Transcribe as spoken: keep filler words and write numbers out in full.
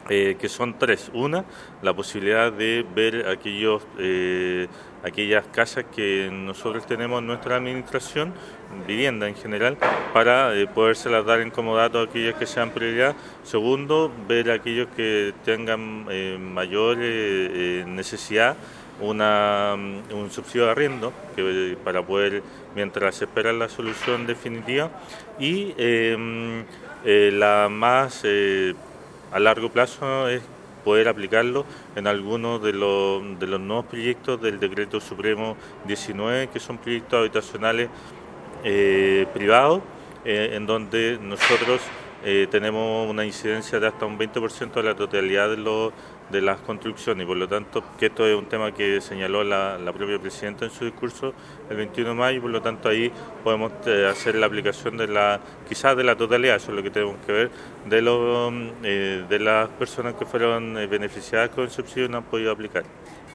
Eh, que son tres. Una, la posibilidad de ver aquellos, eh, aquellas casas que nosotros tenemos en nuestra administración, vivienda en general, para eh, podérselas dar en comodato a aquellas que sean prioridad. Segundo, ver aquellos que tengan eh, mayor eh, necesidad, una, un subsidio de arriendo que, para poder, mientras se espera la solución definitiva. Y eh, eh, la más... Eh, a largo plazo es poder aplicarlo en algunos de los, de los nuevos proyectos del Decreto Supremo diecinueve, que son proyectos habitacionales eh, privados, eh, en donde nosotros eh, tenemos una incidencia de hasta un veinte por ciento de la totalidad de, lo, de las construcciones, y por lo tanto que esto es un tema que señaló la, la propia presidenta en su discurso el veintiuno de mayo, y por lo tanto ahí podemos eh, hacer la aplicación de la, quizás de la totalidad, eso es lo que tenemos que ver, de, lo, eh, de las personas que fueron eh, beneficiadas con el subsidio y no han podido aplicar.